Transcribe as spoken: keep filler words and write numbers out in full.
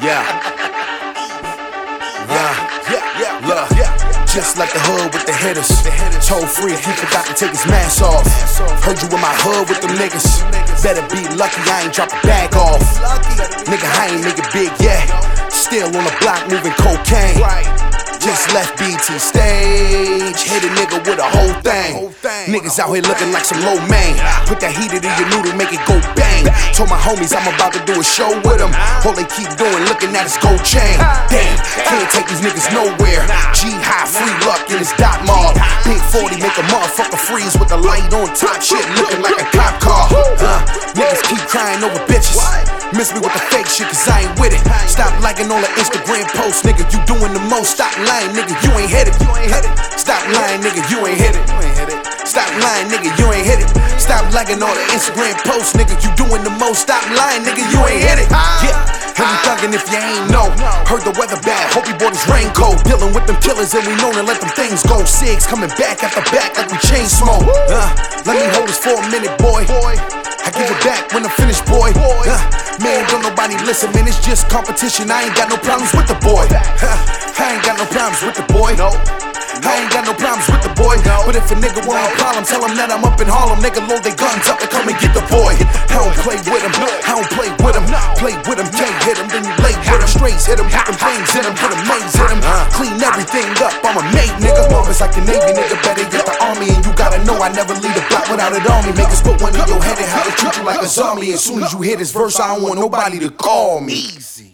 Yeah. Yeah. Yeah. Yeah. Look. Just like the hood with the hitters. Told free, he forgot to take his mask off. Heard you in my hood with them niggas. Better be lucky I ain't drop a bag off. Nigga, I ain't make it big yet. Still on the block moving cocaine. Just left B T stage. Hit a nigga with a whole thing. Niggas out here looking like some low man. Put that heater in your noodle, make it go bang. Told my homies I'm about to do a show with them. All they keep doing, looking at his gold chain. Damn, can't take these niggas nowhere. G high, free luck in his dot mob. Big forty make a motherfucker freeze with the light on top. Shit looking like a cop car. Uh, niggas keep crying over bitches. Miss me with the fake shit cause I ain't with it. Stop liking all the Instagram posts, nigga. You doing the most. Stop lying, nigga. You ain't hit it. Stop lying, nigga. You ain't hit it. Stop lying, nigga. You ain't hit it. Stop liking all the Instagram posts, nigga. You doing the most. Stop lying, nigga. You ain't hit it. Yeah. And we thuggin' if you ain't know. Heard the weather bad. Hope he bought his raincoat. Dealing with them killers and we known to let them things go. Cigs coming back at the back like we chain smoke. Uh, let me hold this for a minute, boy. I give it back when I'm finished, boy. Uh, man, don't nobody listen, man. It's just competition. I ain't got no problems with the boy. Uh, I ain't got no problems with the boy. No. I ain't got no problems with the boy. But if a nigga want a problem, tell him that I'm up in Harlem. Nigga, load their guns up and come and get the boy. I don't play with him. I don't play with him. Play with him, can't hit him. Then you lay with him. Strays hit him, put them things in him, put them mains in him. Clean everything up. I'm a mate, nigga. It's like the Navy, nigga. Better get the army. And you gotta know I never leave a block without it on me. Make us put one in your head and have it treat you like a zombie. As soon as you hear this verse, I don't want nobody to call me. Easy.